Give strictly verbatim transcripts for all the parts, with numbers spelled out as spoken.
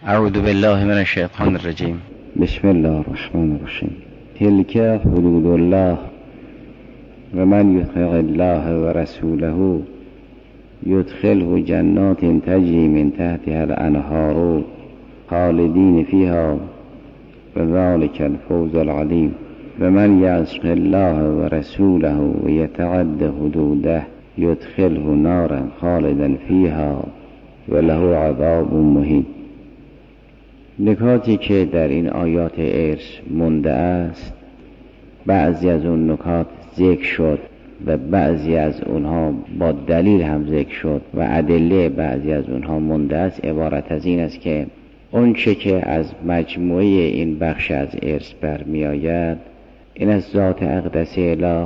اعوذ بالله من الشیطان الرجیم. بسم الله الرحمن الرحیم. تلک حدود الله و من یطع الله و رسوله یدخله جنات تجری من تحتها الانهار خالدین فیها و ذلک الفوز العظیم. و من یعص الله و رسوله و یتعد حدوده یدخله نارا خالدا فیها و له عذاب مهین. نکاتی که در این آیات ارث مونده است، بعضی از اون نکات ذکر شد و بعضی از اونها با دلیل هم ذکر شد و ادله بعضی از اونها مونده است. عبارت از این است که اون چه که از مجموعه این بخش از ارث برمی آید، این از ذات اقدس اله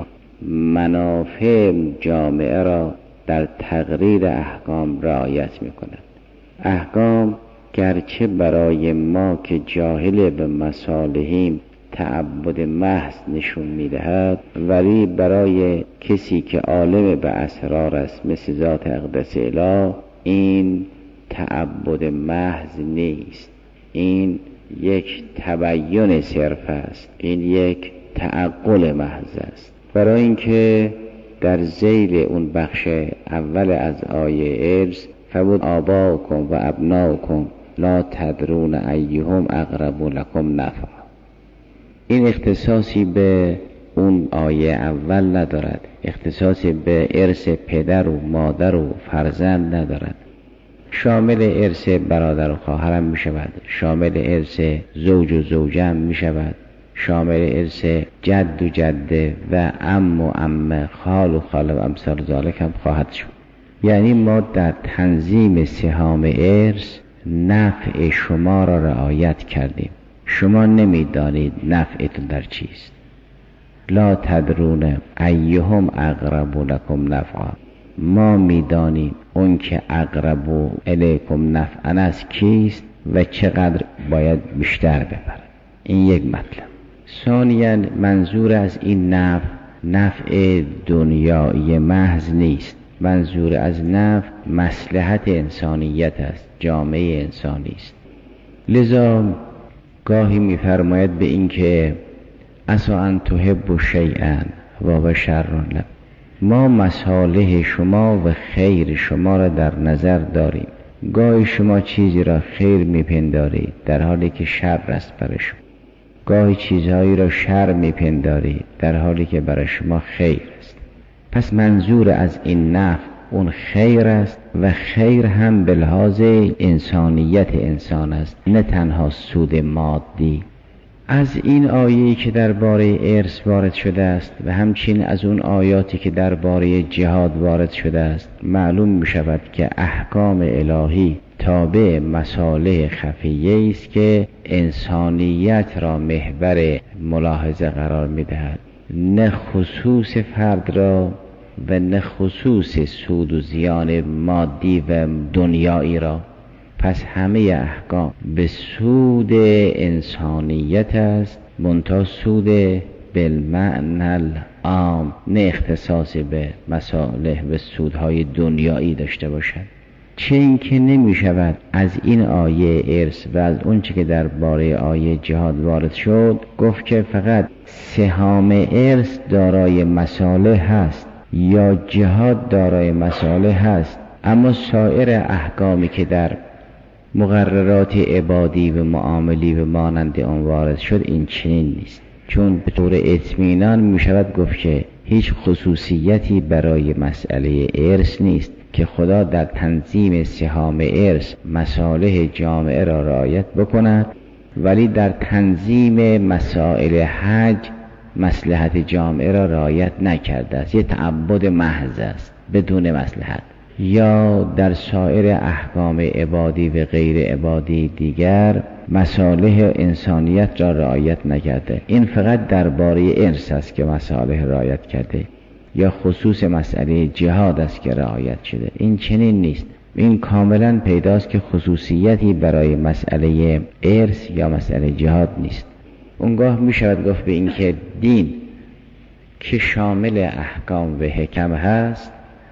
منافع جامعه را در تقریر احکام رعایت می کند. احکام گرچه برای ما که جاهل به مصالحیم تعبد محض نشون میدهد، ولی برای کسی که عالم به اسرار است مثل ذات اقدس اله این تعبد محض نیست. این یک تبیین صرف است، این یک تعقل محض است. برای اینکه در ذیل اون بخش اول از آیه ارث فبود آباؤکم و ابناؤکم لا تدرون ایهم اقرب لکم نفعا، این اختصاصی به اون آیه اول ندارد، اختصاصی به ارث پدر و مادر و فرزند ندارد. شامل ارث برادر و خواهرم می شود، شامل ارث زوج و زوجه هم می شود، شامل ارث جد و جده و عم و عمه، خال و خاله و امثال ذالک هم خواهد شد. یعنی ما در تنظیم سهام ارث نفع شما را رعایت کردیم. شما نمیدانید نفعتون در چیست. لا تدرون ایهم اقرب لکم نفعا، ما میدانیم اون که اقرب الیکم نفعا است کیست و چقدر باید بیشتر ببرد. این یک مطلب. ثانیاً منظور از این نفع نفع دنیایی محض نیست. منظور از نفع مصلحت انسانیت است، جامعه انسانی است. لذا گاهی می‌فرماید به این که عسی ان تحبوا شیئا و هو شر لکم، ما مصالح شما و خیر شما را در نظر داریم. گاهی شما چیزی را خیر میپندارید در حالی که شر است برای شما، گاهی چیزهایی را شر میپندارید در حالی که برای شما خیر است. پس منظور از این نفع اون خیر است و خیر هم به لحاظ انسانیت انسان است، نه تنها سود مادی. از این آیه‌ای که درباره ارث وارد شده است و همچنین از اون آیاتی که درباره جهاد وارد شده است معلوم می شود که احکام الهی تابع مصالح خفیه است که انسانیت را محور ملاحظه قرار می دهد، نه خصوص فرد را و نه خصوص سود و زیان مادی و دنیایی را. پس همه احکام به سود انسانیت است، منتها سود بالمعنی العام، نه اختصاص به مصالح و سودهای دنیایی داشته باشد. چه این که نمی شود از این آیه ارث و از اون چه که درباره آیه جهاد وارد شد گفت که فقط سهام ارث دارای مصالح هست یا جهاد دارای مصالح هست، اما سایر احکامی که در مقررات عبادی و معاملی و مانند آن وارد شد این چنین نیست. چون به طور اطمینان می شود گفت که هیچ خصوصیتی برای مسئله ارث نیست که خدا در تنظیم سهام ارث مصالح جامعه را رعایت بکند، ولی در تنظیم مسائل حج مصلحت جامعه را رعایت نکرده است. یه تعبد محض است بدون مصلحت. یا در سایر احکام عبادی و غیر عبادی دیگر مصالح انسانیت را رعایت نکرده. این فقط درباره ارث است که مصالح رعایت کرده، یا خصوص مسئله جهاد است که رعایت شده. این چنین نیست. این کاملا پیداست که خصوصیتی برای مسئله ارث یا مسئله جهاد نیست. اونگاه می شود گفت به این که دین که شامل احکام و حکم هست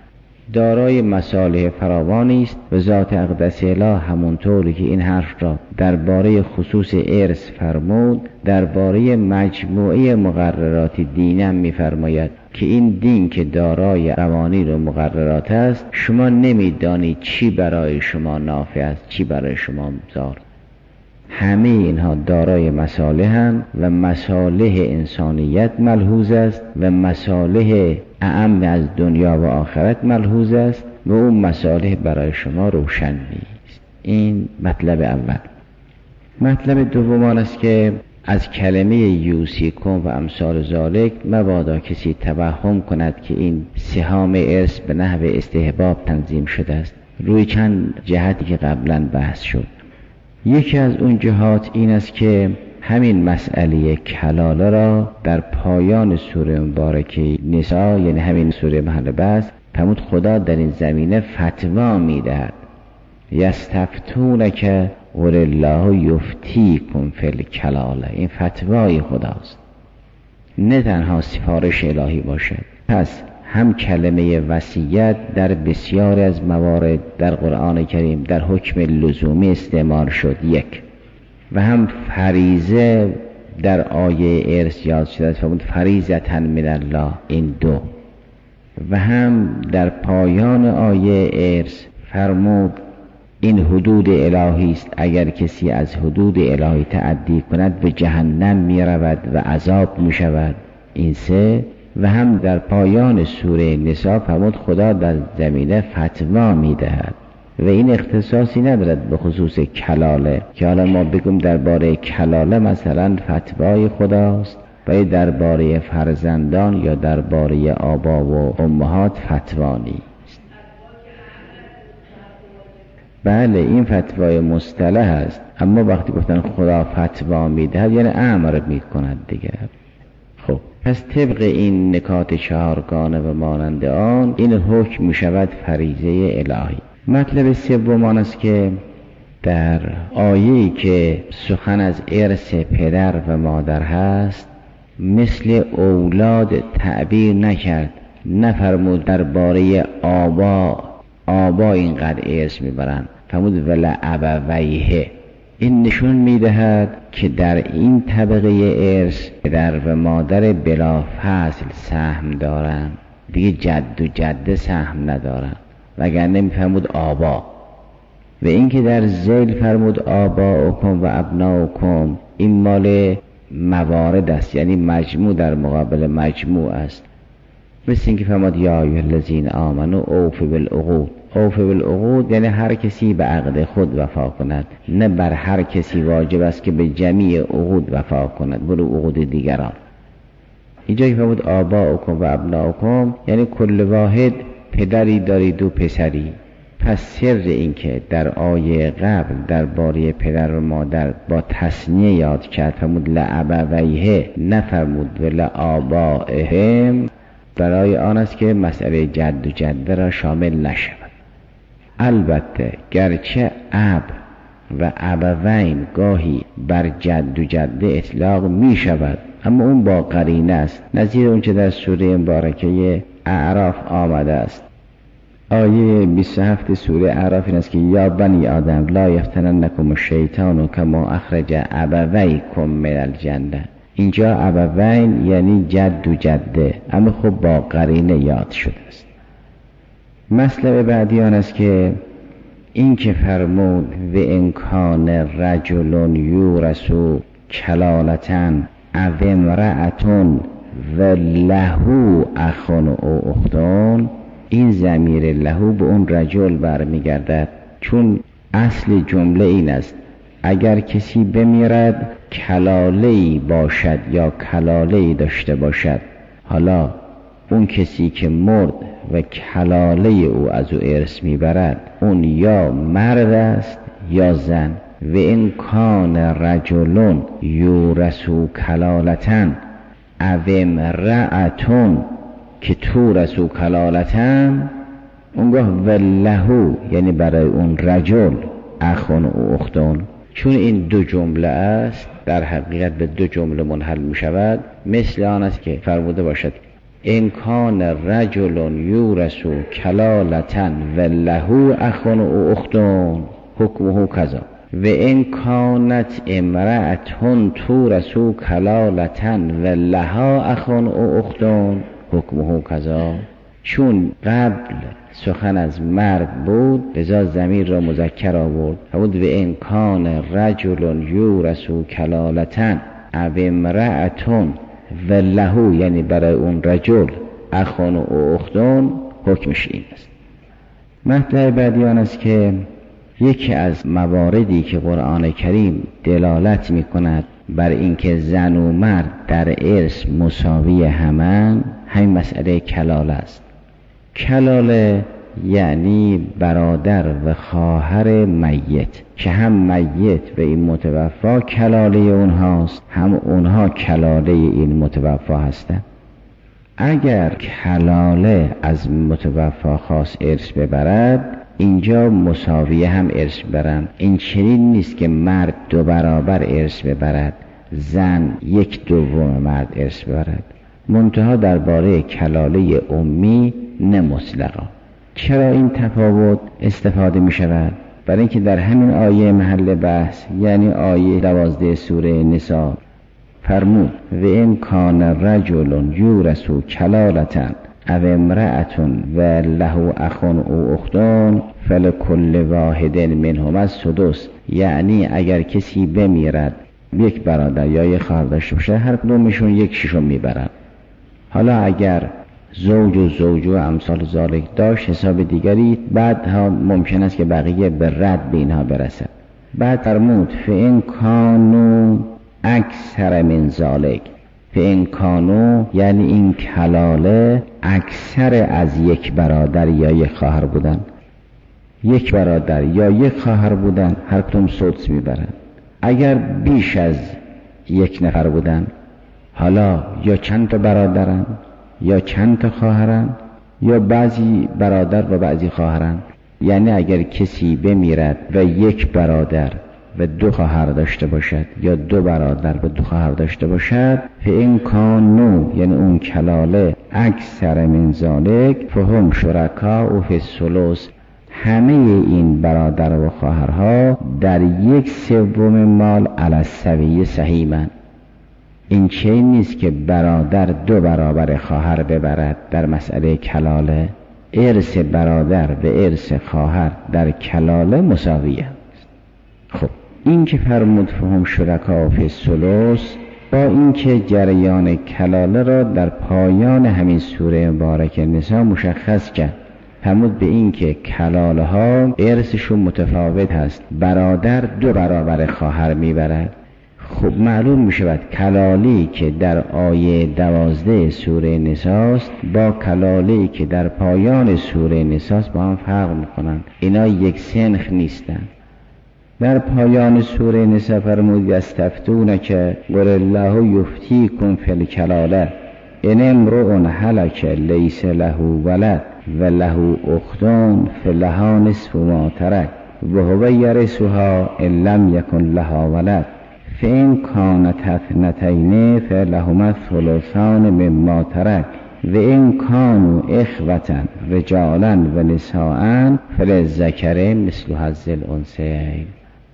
دارای مصالح فراوانی است و ذات اقدس اله همونطوری که این حرف را درباره خصوص ارث فرمود درباره مجموعه مقررات دینم می‌فرماید که این دین که دارای قوانین و مقررات است، شما نمی‌دانید چی برای شما نافع است، چی برای شما ضار. همه اینها دارای مصالح‌اند و مصالح انسانیت ملحوظ است و مصالح اعم از دنیا و آخرت ملحوظ است و اون مصالح برای شما روشن نیست. این مطلب اول. مطلب دوم آن است که از کلمه یوصیکم و امثال ذالک مبادا کسی توهم کند که این سهام ارث به نحو استحباب تنظیم شده است، روی چند جهتی که قبلا بحث شد. یکی از اون جهات این است که همین مسئله کلاله را در پایان سوره مبارکه نساء، یعنی همین سوره محل بحث، فرمود خدا در این زمینه فتوا میدهد. یستفتونک قل الله یفتیکم فی الکلاله. این فتوای خداست، نه تنها سفارش الهی باشد. پس هم کلمه وصیت در بسیاری از موارد در قرآن کریم در حکم لزومی استعمال شد، یک، و هم فریضه در آیه ارث یاد شده است، فرمود فریضة من الله، این دو، و هم در پایان آیه ارث فرمود این حدود الهی است، اگر کسی از حدود الهی تعدی کند به جهنم می رود و عذاب می شود، این سه. و هم در پایان سوره نساء فرمود خدا در زمینه فتوا می دهد و این اختصاصی ندارد به خصوص کلاله که حالا ما بگم درباره کلاله مثلا فتوای خداست و درباره فرزندان یا درباره آبا و امهات فتوا نیست. بله این فتوای مصطلح است، اما وقتی گفتن خدا فتوا میدهد یعنی امر میکند دیگه. خب پس طبق این نکات چهارگانه و مانند آن این حکم میشود فریضه الهی. مطلب سوم آن است که در آیه‌ای که سخن از ارث پدر و مادر هست مثل اولاد تعبیر نکرد، نفرمود درباره آبا آبا اینقدر ارث میبرند، فرمود ولا ابویه. این نشون میدهد که در این طبقه ارث پدر و مادر بلا فصل سهم دارند، دیگه جد و جده سهم ندارند، وگرنه میفرمود آبا. و این که در ذیل فرمود آباؤکم و ابناؤکم، این مال موارد است، یعنی مجموع در مقابل مجموع است. مثل این که فرمود یا ایها الذین آمنوا اوفوا بالعقود. اوفوا بالعقود یعنی هر کسی به عقد خود وفا کند، نه بر هر کسی واجب است که به جمیع عقود وفا کند، برو عقود دیگران. اینجا که فرمود آباؤکم و ابناؤکم یعنی کل واحد پدری دارید و پسری. پس سر این که در آیه قبل درباره پدر و مادر با تثنیه یاد کرد، فرمود لابویه، نفرمود ولا آبائهم، برای آن است که مسئله جد و جده را شامل نشود. البته گرچه اب و ابوین گاهی بر جد و جده اطلاق می شود، اما اون با قرینه است، نظیر اون که در سوره مبارکه اعراف آمده است. آیه بیست و هفت سوره اعراف این است که یا بنی آدم لا یفتننکم الشیطان کما اخرج ابویکم من الجنه. اینجا ابوین یعنی جد و جده، اما خب با قرینه یاد شده است. مطلب بعدی آن است که این که فرمود و امکان رجل یورث کلالتن او امرأتون و لهو اخون او اختون، این ضمیر لهو به اون رجل برمیگردد، چون اصل جمله این است اگر کسی بمیرد کلاله‌ای باشد یا کلاله‌ای داشته باشد، حالا اون کسی که مرد و کلاله او از او ارث میبرد اون یا مرد است یا زن. و این کان رجلون یورثو کلالتن او امرأتون که تورثو کلالتن، اونگاه ولهو یعنی برای اون رجل اخون و اختون. چون این دو جمله است در حقیقت به دو جمله منحل می شود، مثل آن است که فرموده باشد ان کان رجل یورث کلالة و له اخ و اخت حکمه کذا و ان کانت امرأة تورث کلالة و لها اخ و اخت حکمه کذا. چون قبل سخن از مرد بود لذا ضمیر را مذکر آورد بود و ان کان رجل یورث کلالة او امرأة و له، یعنی برای اون رجل اخون و اختون حکمش این است. مطلب بعدی آن است که یکی از مواردی که قرآن کریم دلالت می کند بر اینکه زن و مرد در ارث مساوی همند همین مسئله کلاله است. کلاله یعنی برادر و خواهر میت که هم میت و این متوفا کلاله اونهاست، هم اونها کلاله این متوفا هستند. اگر کلاله از متوفا خاص ارث ببرد اینجا مساویه هم ارث ببرند. این چنین نیست که مرد دو برابر ارث ببرد، زن یک دوم مرد ارث ببرد. منتها درباره کلاله امی نه مطلقا. چرا این تفاوت استفاده می شود؟ برای اینکه در همین آیه محل بحث یعنی آیه دوازده سوره نساء فرمود و ان کان رجل یورث کلالة او امرأة و له اخ و اختون فلکل واحد منهما السدس، یعنی اگر کسی بمیرد یک برادر یا یک خواهر داشته باشه هر کدومشون یک ششم میبرن. حالا اگر زوج و زوج و امثال ذالک داشت حساب دیگری، بعد ها ممکن است که بقیه به رد به اینها برسد. بعد فرمود فإن کانوا اکثر من ذالک، فإن کانوا یعنی این کلاله اکثر از یک برادر یا یک خواهر بودن، یک برادر یا یک خواهر بودن هر کدوم سدس میبرن. اگر بیش از یک نفر بودن، حالا یا چند تا برادرن یا چند تا خواهرن یا بعضی برادر و بعضی خواهرن، یعنی اگر کسی بمیرد و یک برادر و دو خواهر داشته باشد یا دو برادر و دو خواهر داشته باشد فإن کانوا یعنی اون کلاله اکثر من ذالک فهم شرکاء فی الثلث، همه این برادر و خواهرها در یک سوم مال علی السویه سهیمند. این چنین نیست که برادر دو برابر خواهر ببرد. در مسئله کلاله ارث برادر به ارث خواهر در کلاله مساویه است. خب این که فرمود فهم شرکاء فی الثلث با اینکه جریان کلاله را در پایان همین سوره مبارک نساء مشخص کرد، فرمود به این که کلاله ها ارثشون متفاوت هست، برادر دو برابر خواهر میبرد. خب معلوم می شود کلالی که در آیه دوازده سوره نساء است با کلالی که در پایان سوره نساء با هم فرق می کنند. اینا یک سنخ نیستند. در پایان سوره نساء فرمود یستفتونک قل الله یفتیکم فی الکلاله ان امرؤ هلک لیس له ولد و له اختون فلها نصف ما ترک و هو یرثها ان لم یکن لها ولد فإن کانت اثنتین فلهما الثلثان مما ترک و ان کانوا اخوة رجالا و نساء فللذکر مثل حظ الانثیین.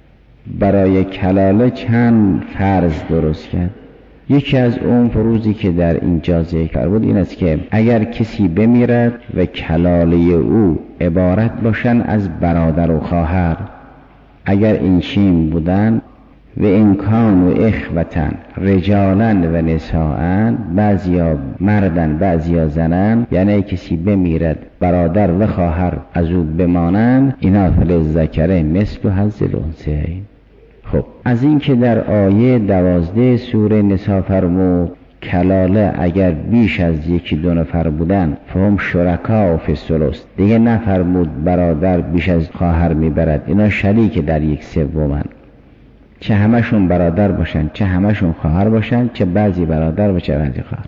برای کلاله چند فرض درست کرد. یکی از اون فروضی که در اینجا ذکر بود این است که اگر کسی بمیرد و کلاله او عبارت باشن از برادر و خواهر، اگر این چین بودن و این کان و اخوتن رجالن و نساءن، بعضیا مردن بعضیا زنن، یعنی کسی بمیرد برادر و خواهر از او بمانند، اینا فللذکر مثل حظ الانثیین. خب از این که در آیه دوازده سوره نساء فرمود کلاله اگر بیش از یکی دو نفر بودن فهم شرکاء فی الثلث، دیگه نفرمود برادر بیش از خواهر میبرد، اینا شریک در یک سومن، چه همشون برادر باشن چه همشون خواهر باشن، چه بعضی برادر و چه بعضی خواهر.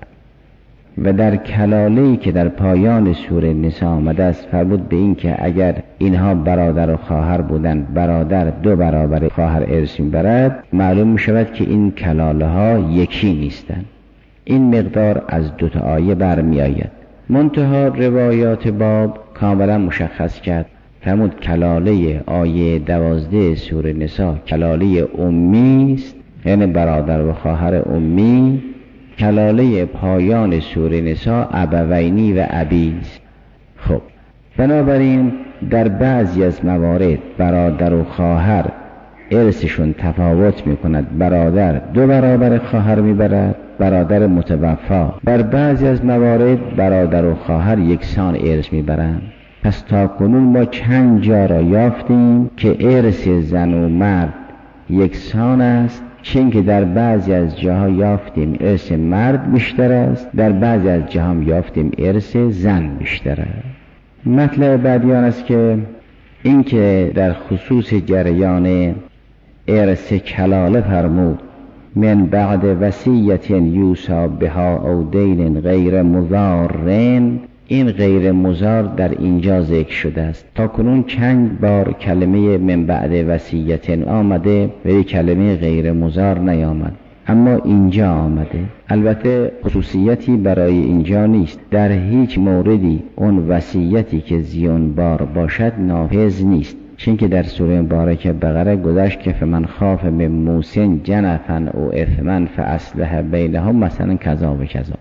و در کلاله‌ای که در پایان سوره نساء آمده است فرمود به این که اگر اینها برادر و خواهر بودن، برادر دو برابر خواهر ارث می‌برد، معلوم می‌شود که این کلاله ها یکی نیستند. این مقدار از دو تا آیه برمی آید. منتها روایات باب کاملا مشخص کرد، فرمود کلاله آیه دوازده سوره نساء کلاله امی است، یعنی برادر و خواهر امی. کلاله پایان سوره نساء ابوینی و ابی است. خب بنابراین در بعضی از موارد برادر و خواهر ارثشون تفاوت می کند. برادر دو برابر خواهر می برد، برادر متوفا. در بعضی از موارد برادر و خواهر یکسان ارث می برند. پس تا کنون ما چند جا را یافتیم که ارث زن و مرد یکسان است، چون که در بعضی از جاها یافتیم ارث مرد بیشتر است، در بعضی از جاها یافتیم ارث زن بیشتر است. مطلب بعدی آن است که این که در خصوص جریان ارث کلاله فرمود من بعد وصیت یوصی بها او دین غیر مضارن، این غیر مضار در اینجا ذکر شده است. تا کنون چند بار کلمه من بعد وصیت آمده و کلمه غیر مضار نیامد، اما اینجا آمده. البته خصوصیتی برای اینجا نیست، در هیچ موردی اون وصیتی که زیون بار باشد نافذ نیست، چون که در سوره مبارکه بقره گذشت که فمن خاف من موص جنفا او اثما فاصلح بینهم مثلا کذا و کذا.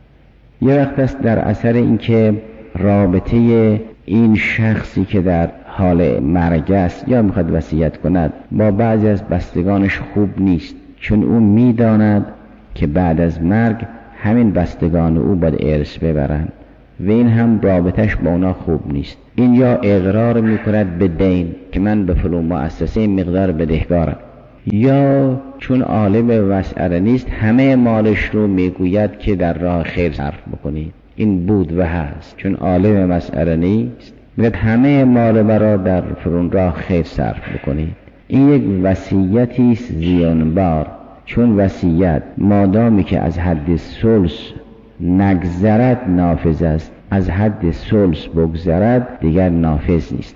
یه وقت است در اثر اینکه رابطه این شخصی که در حال مرگ است یا میخواد وصیت کند با بعضی از بستگانش خوب نیست، چون او میداند که بعد از مرگ همین بستگان او باید ارث ببرند و این هم رابطش با اونا خوب نیست. این یا اقرار میکند به دین که من به فلان مؤسسه مقدار بدهکارم، یا چون عالم مسئله نیست همه مالش رو میگوید که در راه خیر صرف بکنید. این بود و هست، چون عالم مسئله نیست میگوید همه مال برا در فرون راه خیر صرف بکنید. این یک وصیتی است زیانبار، چون وصیت مادامی که از حد ثلث نگذرد نافذ است، از حد ثلث بگذرد دیگر نافذ نیست.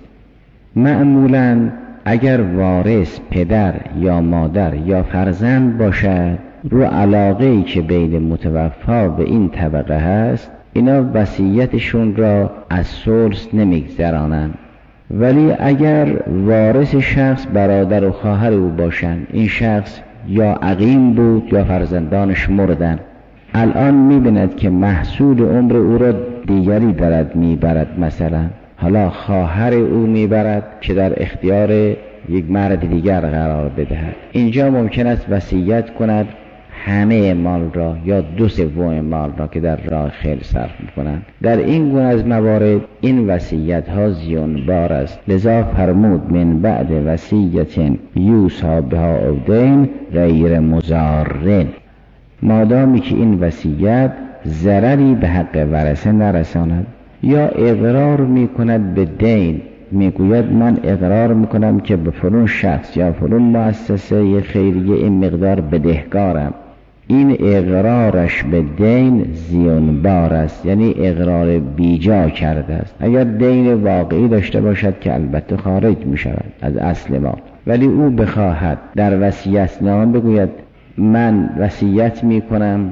معمولاً اگر وارث پدر یا مادر یا فرزند باشد، رو علاقه‌ای که بین متوفا به این طبقه هست، اینا وصیتشون را از ثلث نمیگذرانند. ولی اگر وارث شخص برادر و خواهر او باشند، این شخص یا عقیم بود یا فرزندانش مردن، الان میبیند که محصول عمر او را دیگری دارد میبرد، مثلا حالا خواهر او میبرد که در اختیار یک مرد دیگر قرار بدهد. اینجا ممکن است وصیت کند همه مال را یا دو سوم مال را که در راه خیر صرف میکنند. در این گونه از موارد این وصیت ها زیانبار است. لذا فرمود من بعد وصیت یوصی بها او دین غیر مضارن، مادامی که این وصیت ضرری به حق ورثه نرساند. یا اقرار میکند به دین، میگوید من اقرار میکنم که به فلان شخص یا فلان مؤسسه خیریه این مقدار بدهکارم. این اقرارش به دین زیانبار است، یعنی اقرار بیجا کرده است. اگر دین واقعی داشته باشد که البته خارج میشود از اصل ما، ولی او بخواهد در وصیت‌نامه بگوید من وصیت میکنم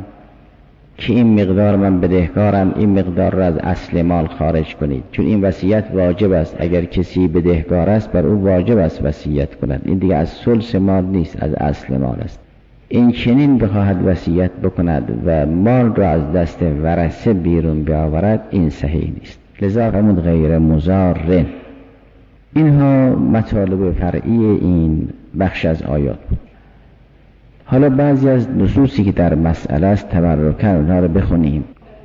که این مقدار من بدهکارم، این مقدار را از اصل مال خارج کنید، چون این وصیت واجب است. اگر کسی بدهکار است بر او واجب است وصیت کند، این دیگه از ثلث مال نیست، از اصل مال است. این چنین بخواهد وصیت بکند و مال را از دست ورثه بیرون بیاورد، این صحیح نیست. لذا فرمود غیر مضارن. اینها مطالب فرعی این بخش از آیات بود. حالا بعضی از نصوصی که در مسئله است تبرکاً اونها رو بخونیم،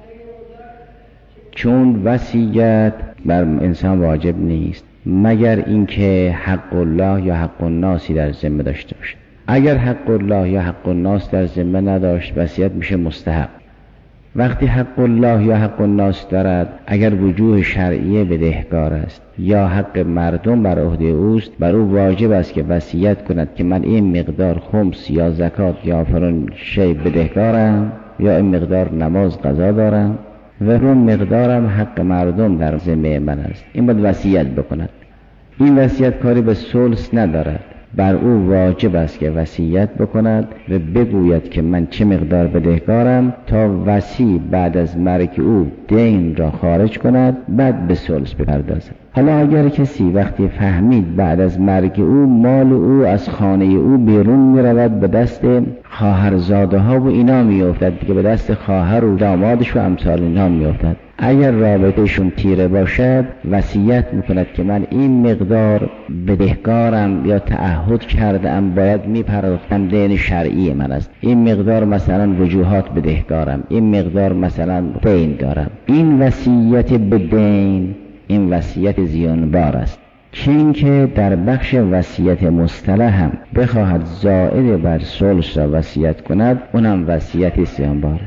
چون وصیت بر انسان واجب نیست مگر اینکه حق الله یا حق الناسی در ذمه داشته باشه. اگر حق الله یا حق الناس در ذمه نداشت، وصیت میشه مستحب. وقتی حق الله یا حق الناس دارد، اگر وجوه شرعیه بدهکار است یا حق مردم بر عهده اوست، بر او واجب است که وصیت کند که من این مقدار خمس یا زکات یا فلان شی بدهکارم، یا این مقدار نماز قضا دارم و اون مقدارم حق مردم در ذمه من است. این باید وصیت بکند. این وصیت کاری به ثلث ندارد، بر او واجب است که وصیت بکند و بگوید که من چه مقدار بدهکارم تا وصی بعد از مرگ او دین را خارج کند، بعد به ثلث بپردازد. حالا اگر کسی وقتی فهمید بعد از مرگ او مال او از خانه او بیرون می رود به دست خواهرزاده ها و اینا می افتد که به دست خواهر و دامادش و امثال اینا می افتد، اگر رابطهشون تیره باشد وصیت میکند که من این مقدار بدهکارم یا تعهد کردم باید میپرداختم، دین شرعی من است، این مقدار مثلا وجوهات بدهکارم، این مقدار مثلا دین دارم. این وصیت به دین این وصیت زیانبار است. چون که در بخش وصیت مصطلح هم بخواهد زائد بر ثلث را وصیت کند، اونم وصیت زیانبار.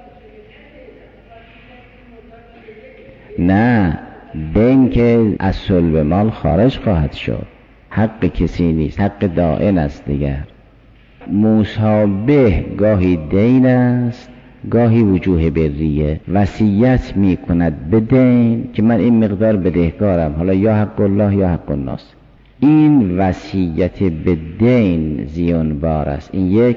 نه، دین که از صلب مال خارج خواهد شد، حق کسی نیست، حق دائن است. دیگر مصابه گاهی دین است، گاهی وجوه بریه. وصیت می کند به دین که من این مقدار بدهکارم، حالا یا حق الله یا حق الناس. این وصیت به دین زیانبار است. این یک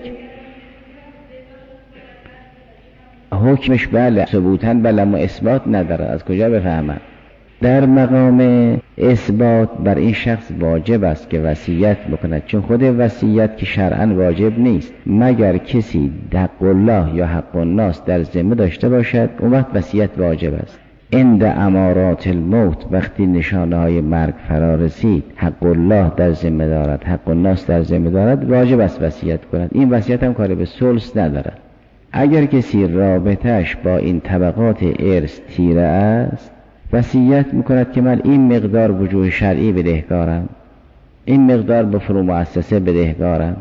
حکمش بله ثبوتاً بله، اما اثبات نداره. از کجا بفهمم؟ در مقام اثبات بر این شخص واجب است که وصیت بکند، چون خود وصیت که شرعاً واجب نیست مگر کسی حق الله یا حق الناس در ذمه داشته باشد، اون وقت وصیت واجب است. عند امارات الموت، وقتی نشانه های مرگ فرا رسید، حق الله در ذمه دارد، حق الناس در ذمه دارد، واجب است وصیت کند. این وصیت هم کاری به ثلث ندارد. اگر کسی رابطش با این طبقات ارث تیره است، وصیت میکند که من این مقدار وجوه شرعی بدهکارم، این مقدار به فرو مؤسسه بدهکارم.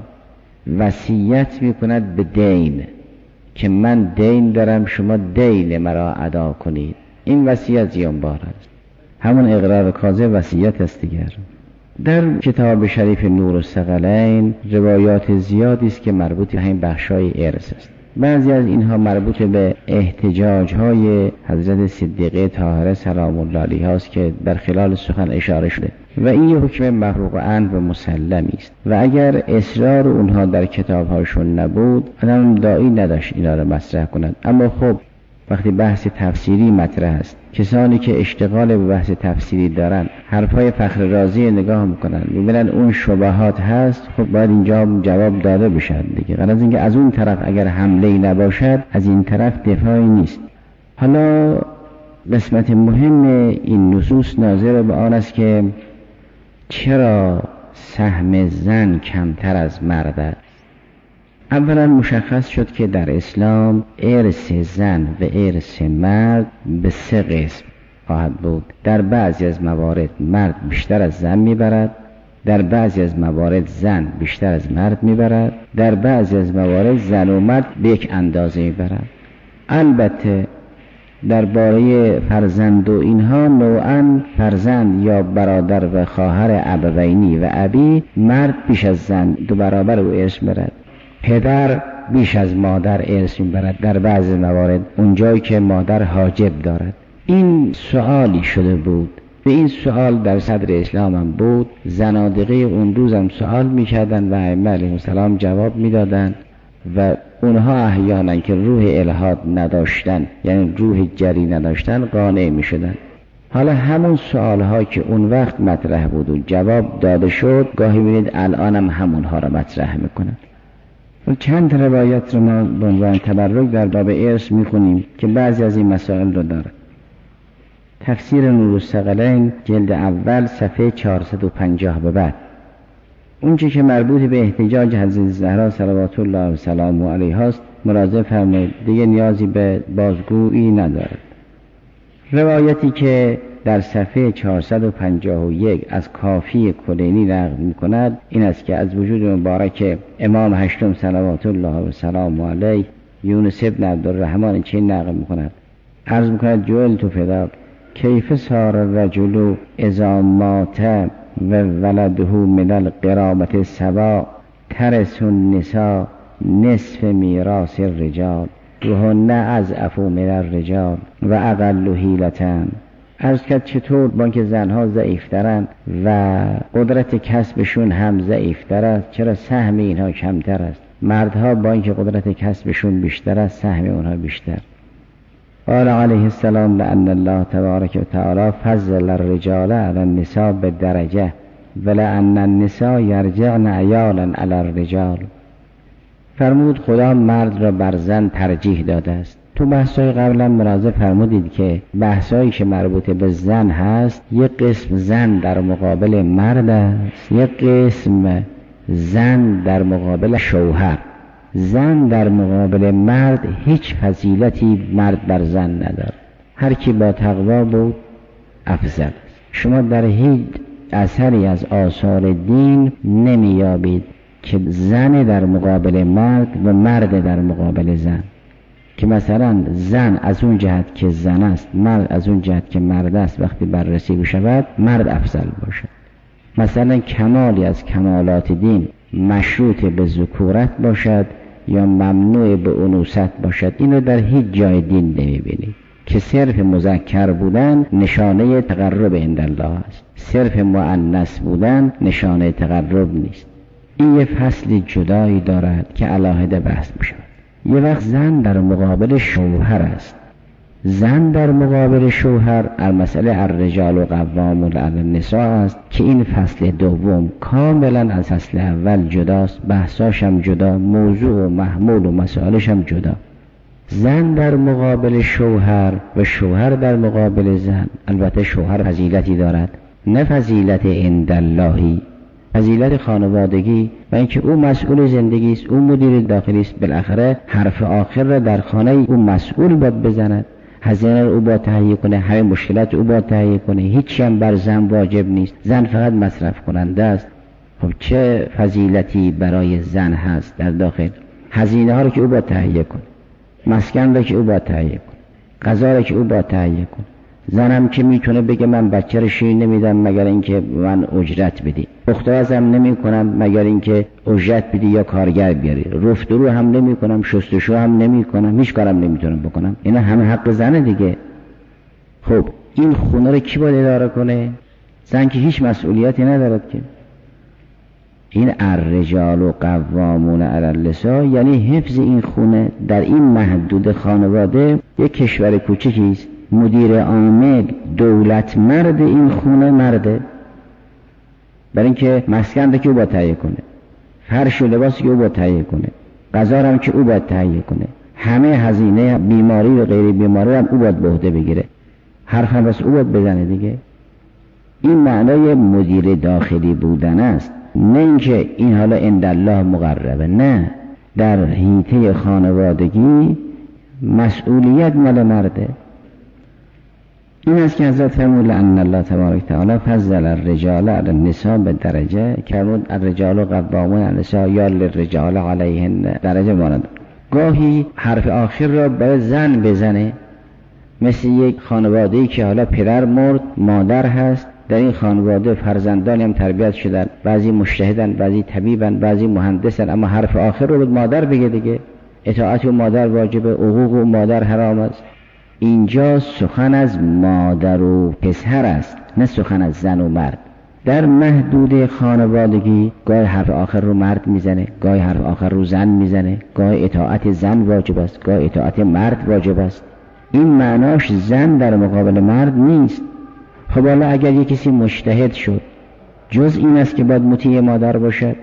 وصیت میکند به دین که من دین دارم، شما دین مرا ادا کنید. این وصیت زیانبار است. همون اقرار کاذب وصیت است. دیگر در کتاب شریف نور الثقلین روایات زیادی است که مربوط به همین بخشای ارث است. بعضی از اینها مربوط به احتجاج های حضرت صدیقه طاهره سلام الله علیها است که در خلال سخن اشاره شده و این یه حکم مفروغ عنه و مسلمی است و اگر اصرار اونها در کتابهاشون نبود آدم داعی نداشت اینا رو مطرح کنند. اما خب وقتی بحث تفسیری مطرح است، کسانی که اشتغال به بحث تفسیری دارن حرفای فخر رازی نگاه میکنن، میبینن اون شبهات هست، خب باید اینجا جواب داده بشن دیگه. غرض اینکه از اون طرف اگر حمله‌ای نباشد از این طرف دفاعی نیست. حالا قسمت مهم این نصوص ناظر به آن است که چرا سهم زن کمتر از مرد است. اولا مشخص شد که در اسلام ارث زن و ارث مرد به سه قسم خواهد بود. در بعضی از موارد مرد بیشتر از زن میبرد، در بعضی از موارد زن بیشتر از مرد میبرد، در بعضی از موارد زن و مرد به یک اندازه میبرد. البته درباره فرزند و اینها نوعاً فرزند یا برادر و خواهر ابوینی و ابی مرد بیش از زن دو برابر او ارث میبرد، پدر بیش از مادر ارث میبرد در بعض موارد اونجایی که مادر حاجب دارد. این سوالی شده بود و این سوال در صدر اسلام هم بود. زنادقه اون روز هم سوال میکردن و ائمه علیهم السلام جواب میدادن و اونها احیانا که روح الحاد نداشتن، یعنی روح جری نداشتن، قانع میشدن. حالا همون سوال ها که اون وقت مطرح بود و جواب داده شد، گاهی بینید الان هم همونها را مطرح میکنن. چند روایت رو ما به عنوان تبرک در باب ارث میخونیم که بعضی از این مسائل رو داره. تفسیر نور الثقلین جلد اول صفحه چهارصد و پنجاه به بعد، اونچه که مربوط به احتجاج حضرت زهرا صلوات الله و سلامه علیها است مراجعه فرمایید، دیگه نیازی به بازگویی ندارد. روایتی که در صفحه چهارصد و پنجاه و یک از کافی کلینی نقل می‌کند این است که از وجود مبارک امام هشتم صلوات الله و سلامه علیه یونس ابن عبدالرحمن چه نقل می‌کند؟ عرض می‌کند جعلت فداک کیف صار الرجل اذا مات و ولده من القرابة سوا ترث النساء نصف میراث الرجال و هن اضعف من الرجال و اقل حیلة عرض کرد چطور با اینکه زنها ضعیفترن و قدرت کسبشون هم ضعیفتر است، چرا سهم اینها کمتر است؟ مردها با اینکه قدرت کسبشون بیشتر است، سهم اونها بیشتر. قال علیه السلام لأن الله تبارک و تعالی فضل الرجال علی النساء بالدرجه ولأن النساء یرجعن عیالا علی الرجال. فرمود خدا مرد را بر زن ترجیح داده است. تو بحثای قبلا ملاحظه فرمودید که بحثایی که مربوط به زن هست یک قسم زن در مقابل مرد است، یک قسم زن در مقابل شوهر. زن در مقابل مرد هیچ فضیلتی مرد بر زن ندارد. هر کی با تقوا بود افضل است. شما در هیچ اثری از آثار دین نمیابید که زن در مقابل مرد و مرد در مقابل زن، که مثلا زن از اون جهت که زن است، مرد از اون جهت که مرد است وقتی بررسی بشود مرد افضل باشد. مثلا کمالی از کمالات دین مشروط به ذکورت باشد یا ممنوع به انوثت باشد، اینو در هیچ جای دین نمیبینید. که صرف مذکر بودن نشانه تقرب عند الله است، صرف مؤنث بودن نشانه تقرب نیست. این یه فصل جدایی دارد که علاهده بحث می‌شود. یه وقت زن در مقابل شوهر است. زن در مقابل شوهر المسئله الرجال و قوامون علی النساء است که این فصل دوم کاملا از فصل اول جداست، بحثاش هم جدا، موضوع و محمول و مسائلش هم جدا. زن در مقابل شوهر و شوهر در مقابل زن. البته شوهر فضیلتی دارد، نه فضیلت عند اللهی، فضیلت خانوادگی و اینکه او مسئول زندگی است، او مدیر داخلی است. بالاخره حرف آخر را در خانه او مسئول باید بزند، هزینه او باید تهیه کنه، همه مشکلات او باید تهیه کنه. هیچی هم بر زن واجب نیست، زن فقط مصرف کننده است. خب چه فضیلتی برای زن هست در داخل؟ هزینه ها رو که او باید تهیه کنه، مسکن رو که او باید تهیه کنه، غذا رو که او باید تهیه کنه. زنم که میتونه بگه من بچه رو شیر نمیدم مگر اینکه من اجرت بدی، اختوازم نمی کنم مگر اینکه اجرت بدی یا کارگر بیاری، رفت رو هم نمی کنم، شستشو هم نمی کنم، هیچ کارم نمیتونم بکنم. اینا همه حق زنه دیگه. خب این خونه رو کی باید اداره کنه؟ زن که هیچ مسئولیتی ندارد که. این الرجال و قوامون علی النساء یعنی حفظ این خونه در این محدود خانواده. یک کشور کوچکی است، مدیر عامل دولت مرد این خونه مرده، برای اینکه مسکن رو که او باید تهیه کنه، فرش و لباسی که او باید تهیه کنه، غذا هم که او باید تهیه کنه، همه هزینه بیماری و غیر بیماری هم او باید به عهده بگیره، حرف هم بس او باید بزنه دیگه. این معنای مدیر داخلی بودن است، نه اینکه این حالا عند الله مقربه. نه، در حیطه خانوادگی مسئولیت مال مرده. این است که حضرت فرمود لأن الله تبارک تعالی فضل الرجال علی النساء بالدرجه که الرجال قوامون علی النساء یا للرجال علیهن درجه مانند. گاهی حرف آخر را برای زن بزنه، مثل یک خانواده‌ای که حالا پدر مرد، مادر هست، در این خانواده فرزندانی هم تربیت شدن، بعضی مجتهدن، بعضی طبیبن، بعضی مهندسن، اما حرف آخر رو به مادر بگه دیگه. اطاعت و مادر واجبه، حقوق و مادر حرام است. اینجا سخن از مادر و پسر است، نه سخن از زن و مرد. در محدود خانوادگی گاهی حرف آخر رو مرد میزنه، گاهی حرف آخر رو زن میزنه، گاهی اطاعت زن واجب است، گاهی اطاعت مرد واجب است. این معناش زن در مقابل مرد نیست. خب حالا اگر یک کسی مجتهد شد، جز این است که باید مطیع مادر باشد؟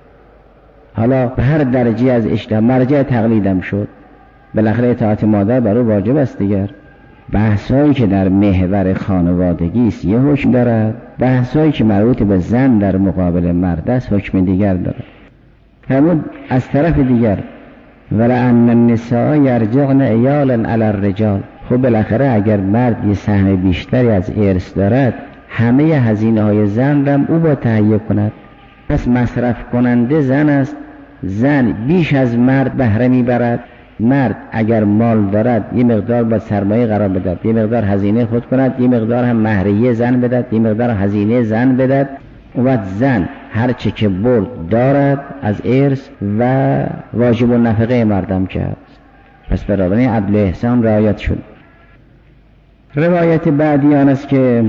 حالا به هر درجه از اجتهاد مرجع تقلیدم شد، بالاخره اطاعت مادر برای واجب است دیگر. بحثایی که در محور خانوادگی است یه حکم دارد، بحثایی که مربوط به زن در مقابل مرد است حکم دیگر دارد. همون از طرف دیگر ولأن النساء یرجعن عیالا علی الرجال. خب بالاخره اگر مرد یه سهم بیشتری از ارث دارد، همه هزینه های زن را او با تهیه کند. پس مصرف کننده زن است، زن بیش از مرد بهره میبرد. مرد اگر مال دارد یه مقدار با سرمایه قرار بدهد، یه مقدار هزینه خود کند، یه مقدار هم مهریه زن بدهد، یه مقدار هزینه زن بدهد. و زن هر چه که برد دارد از ارث و واجب النفقه مردم کرد. پس بنابراین عدل احسان رعایت شد. روایت بعدی آن است که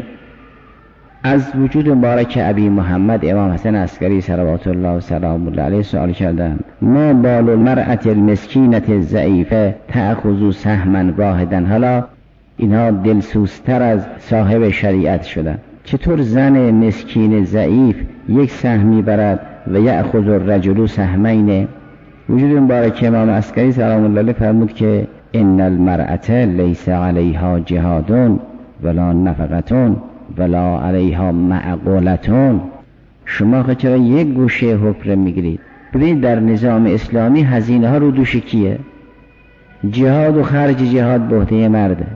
از وجود مبارک ابی محمد امام حسن عسکری صلوات الله و سلام الله علیه سوال کردند: ما بال المرأة المسکینة الضعیفه تأخذ سهما واحدا. حالا اینها دلسوزتر از صاحب شریعت شدند. چطور زن مسکین ضعیف یک سهمی برد و یأخذ الرجل سهمین؟ وجود مبارک امام عسکری سلام الله علیه فرمود که ان المرأة لیس علیها جهاد ولا نفقة ولا علیها معقولة. شما خود چرا یک گوشه حکم میگیرید؟ ببینید در نظام اسلامی هزینه ها رو دوش کیه؟ جهاد و خرج جهاد به عهده مرده،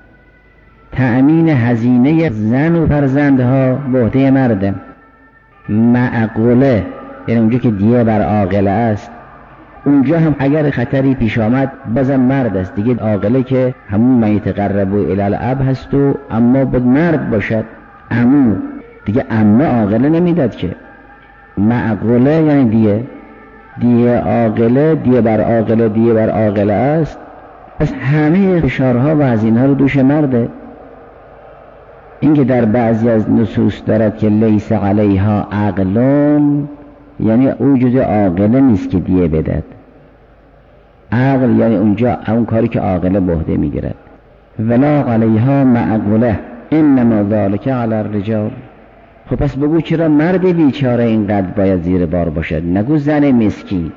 تأمین هزینه زن و فرزندها به عهده مرده. معقوله یعنی اونجا که دیه بر عاقله است، اونجا هم اگر خطری پیش آمد بازم مرد است دیگه. عاقله که همون من یتقرب الی الاب هست و اما باید مرد باشد. عمو دیگه عمه عاقله نمیداد که. معقوله یعنی دیه، دیه عاقله، دیه بر عاقله، دیه بر عاقله است. پس همه فشارها و هزینه‌ها رو دوش مرده. اینکه در بعضی از نصوص دارد که لیس علیها عقلون، یعنی او جز عاقله نیست که دیه بدد. عقل یعنی اونجا اون کاری که عاقله به عهده میگیرد. ولا علیها معقوله انما ذلک علی الرجال. خب پس بگو چرا مرد بیچاره اینقدر باید زیر بار باشد، نگو زن مسکین.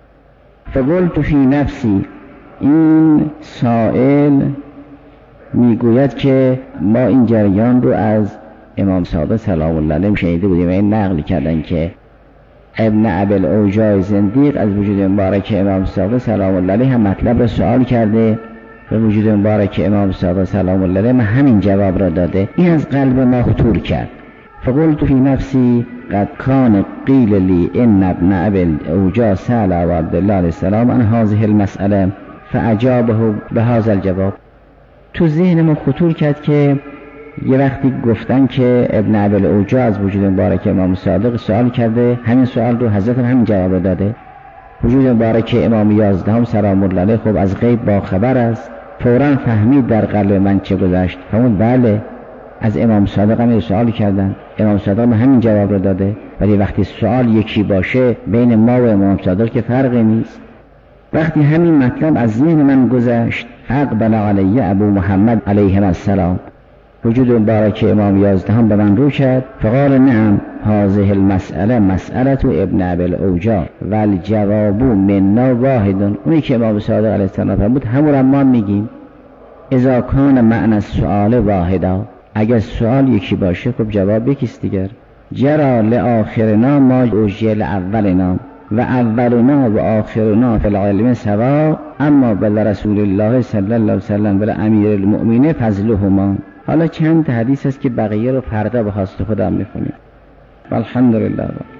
فقلت فی نفسی، این سائل میگوید که ما این جریان رو از امام صادق سلام الله علیه شنیده بودیم و این نقل کردن که ابن ابی الاوجاع زندیق از وجود مبارک امام صادق سلام الله علیه هم مطلب را سوال کرده و وجود مبارک امام صادق سلام الله علیه همین جواب را داده. این از قلب ما خطور کرد. فقلت فی نفسی قد کان قیل لی ان ابن ابی الاوجاع سأل عبدالله علیه السلام عن هذه المسأله فاجابه بهذا الجواب. تو ذهن ما خطور کرد که یه وقتی گفتن که ابن ابی الاوجاع از وجود مبارک امام صادق سوال کرده، همین سوال رو حضرت همین جواب داده. وجود مبارک امام یازدهم سلام الله علیه خب از غیب با خبر است، فوراً فهمید در قلب من چه گذشت. فرمود بله از امام صادق هم سوال کردن، امام صادق هم همین جواب رو داده. ولی وقتی سوال یکی باشه بین ما و امام صادق که فرقی نیست. وقتی همین مطلب از ذهن من گذشت، اقبل علی ابو محمد علیه السلام، وجود مبارک امام یازدهم به من رو کرد. فقال نعم هذه المسئله مسئله ابن ابی الاوجاع و الجواب منا واحد. اونی که امام صادق علیه السلام فرمود همون را ما میگیم. اذا کان معنی السؤال واحدا، اگر سوال یکی باشه خب جواب یکیست دیگر. جرا لآخرنا ما اوجیه لأولنا و اولنا و آخرنا فی العلم سوا، اما بل رسول الله صلی الله علیه وسلم و امیر المؤمنین فضلهما. حالا چند حدیث است که بقیه رو فردا به خواست خودم میخونیم. الحمدلله.